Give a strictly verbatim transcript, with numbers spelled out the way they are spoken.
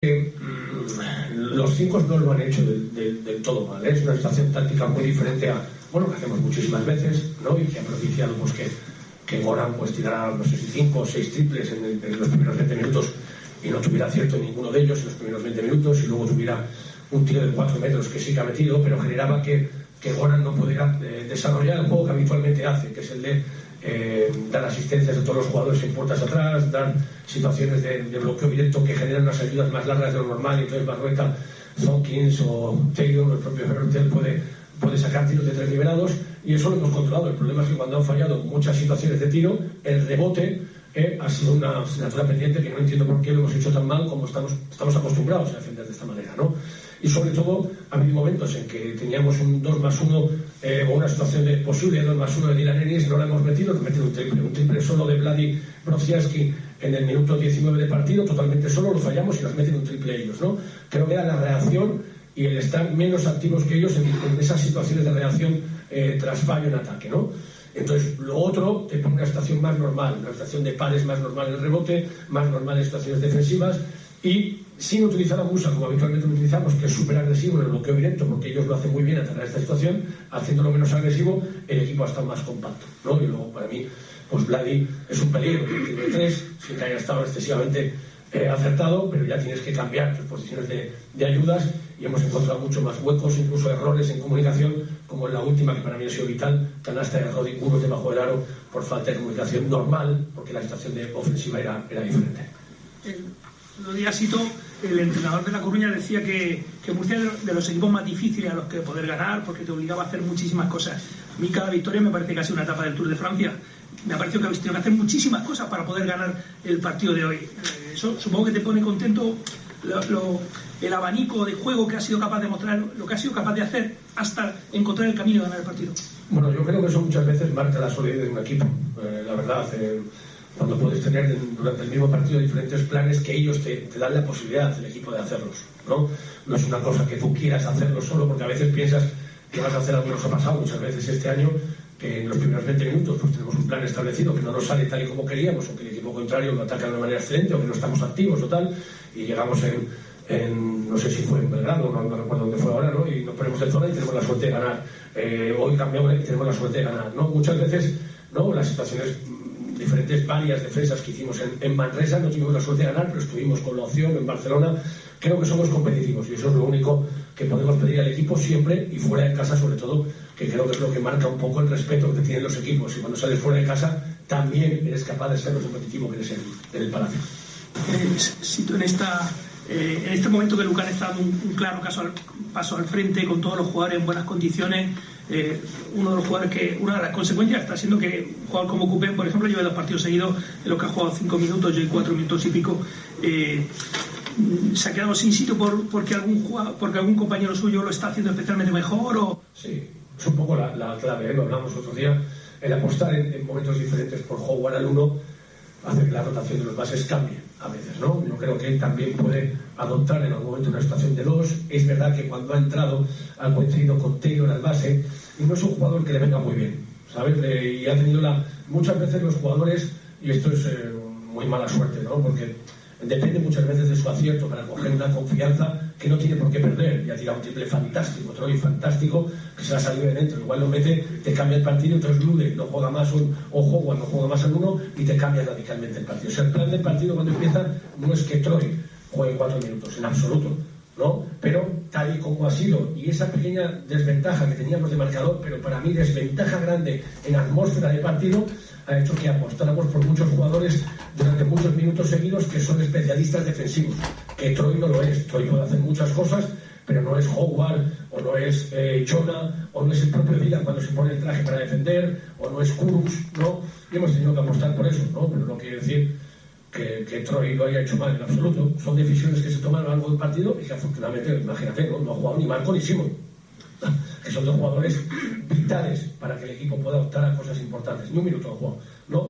Eh, los cinco no lo han hecho del, del, del todo mal, ¿eh? Es una situación táctica muy diferente a, bueno, que hacemos muchísimas veces, ¿no? Y que ha propiciado pues, que, que Goran pues tirara, no sé si cinco o seis triples en, el, en los primeros veinte minutos y no tuviera acierto en ninguno de ellos en los primeros veinte minutos, y luego tuviera un tiro de cuatro metros que sí que ha metido, pero generaba que, que Goran no pudiera eh, desarrollar el juego que habitualmente hace, que es el de Eh, dar asistencias a todos los jugadores en puertas atrás, dar situaciones de, de bloqueo directo que generan unas ayudas más largas de lo normal, y entonces Barrueta, Zonkins o Taylor, el propio Hertel puede, puede sacar tiros de tres liberados, y eso lo hemos controlado. El problema es que cuando han fallado muchas situaciones de tiro, el rebote eh, ha sido una asignatura pendiente que no entiendo por qué lo hemos hecho tan mal como estamos, estamos acostumbrados a defender de esta manera, ¿no? Y sobre todo ha habido momentos en que teníamos un dos más uno eh, o una situación de posible dos más uno de Dylan Ennis, no lo hemos metido, hemos metido un triple, un triple solo de Vladi Brodziarski en el minuto diecinueve de partido, totalmente solo, lo fallamos y nos meten un triple ellos, ¿no? Creo que era la reacción y el estar menos activos que ellos en, en esas situaciones de reacción eh, tras fallo en ataque, ¿no? Entonces, lo otro te pone una situación más normal, una situación de pares más normal en el rebote, más normal en situaciones defensivas, y sin utilizar a Musa como habitualmente lo utilizamos, que es súper agresivo en el bloqueo directo, porque ellos lo hacen muy bien a través de esta situación, haciéndolo menos agresivo, el equipo ha estado más compacto, ¿no? Y luego, para mí, pues Vladi es un peligro, tiene tres, sin que haya estado excesivamente eh, acertado, pero ya tienes que cambiar tus posiciones de, de ayudas, y hemos encontrado mucho más huecos, incluso errores en comunicación, como en la última, que para mí ha sido vital, canasta de Roddy Muros debajo del aro, por falta de comunicación normal, porque la situación de ofensiva era, era diferente. Los días cito, el entrenador de La Coruña decía que, que Murcia es de los equipos más difíciles a los que poder ganar, porque te obligaba a hacer muchísimas cosas. A mí cada victoria me parece casi una etapa del Tour de Francia. Me ha parecido que habéis tenido que hacer muchísimas cosas para poder ganar el partido de hoy. Eso supongo que te pone contento lo, lo, el abanico de juego que ha sido capaz de mostrar, lo que ha sido capaz de hacer hasta encontrar el camino de ganar el partido. Bueno, yo creo que eso muchas veces marca la solidez de un equipo, eh, la verdad. Eh, cuando puedes tener durante el mismo partido diferentes planes que ellos te, te dan la posibilidad, el equipo, de hacerlos, ¿no? No es una cosa que tú quieras hacerlo solo, porque a veces piensas que vas a hacer algo que nos ha pasado muchas veces este año, que en los primeros veinte minutos pues tenemos un plan establecido que no nos sale tal y como queríamos, o que el equipo contrario lo ataca de una manera excelente, o que no estamos activos o tal, y llegamos en, en no sé si fue en Belgrado, no, no recuerdo dónde fue ahora, ¿no? Y nos ponemos en zona y tenemos la suerte de ganar. Eh, hoy cambiamos y tenemos la suerte de ganar, ¿no? Muchas veces, ¿no? Las situaciones, diferentes varias defensas que hicimos en, en Manresa, no tuvimos la suerte de ganar, pero estuvimos con la opción en Barcelona. Creo que somos competitivos, y eso es lo único que podemos pedir al equipo siempre, y fuera de casa sobre todo, que creo que es lo que marca un poco el respeto que tienen los equipos, y cuando sales fuera de casa también eres capaz de ser lo competitivo que eres en, en el Palacio. Eh, Sito, en esta eh, en este momento que Lucan está dando un, un claro caso al, paso al frente, con todos los jugadores en buenas condiciones, eh, uno de los jugadores que una de las consecuencias está siendo que un jugador como Coupé, por ejemplo, lleva dos partidos seguidos en los que ha jugado cinco minutos, yo y cuatro minutos y pico, eh, se ha quedado sin sitio por, porque algún jugador, porque algún compañero suyo lo está haciendo especialmente mejor, o... Sí, es un poco la, la clave, ¿eh? Lo hablamos otro día, el apostar en, en momentos diferentes por jugar al uno hace que la rotación de los bases cambie a veces, ¿no? Yo creo que él también puede adoptar en algún momento una situación de dos. Es verdad que cuando ha entrado ha coincidido con Taylor al base, y no es un jugador que le venga muy bien, ¿sabes? Y ha tenido la... Muchas veces los jugadores, y esto es eh, muy mala suerte, ¿no? Porque depende muchas veces de su acierto para coger una confianza que no tiene por qué perder, y ha tirado un triple fantástico, Troy fantástico, que se la ha salido de dentro, igual lo mete, te cambia el partido, entonces Lude no juega más un, o Howard no juega más al uno, y te cambia radicalmente el partido. O sea, el plan del partido cuando empieza no es que Troy juegue cuatro minutos, en absoluto, ¿no? Pero tal y como ha sido, y esa pequeña desventaja que teníamos de marcador, pero para mí desventaja grande en atmósfera de partido, ha hecho que apostáramos por muchos jugadores durante muchos minutos seguidos que son especialistas defensivos, que Troy no lo es. Troy puede hacer muchas cosas, pero no es Howard, o no es eh, Jonah, o no es el propio Dylan cuando se pone el traje para defender, o no es Kurus, ¿no? Y hemos tenido que apostar por eso, ¿no? Pero no quiere decir que, que Troy lo haya hecho mal en absoluto. Son decisiones que se toman a lo largo del partido, y que afortunadamente, imagínate, no, no ha jugado ni Marco ni Simon, que son dos jugadores vitales para que el equipo pueda optar a cosas importantes. Ni un minuto ha jugado, ¿no?